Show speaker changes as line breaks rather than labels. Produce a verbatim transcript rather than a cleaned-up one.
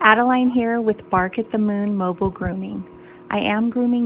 Adeline here with Bark at the Moon Mobile Grooming. I am grooming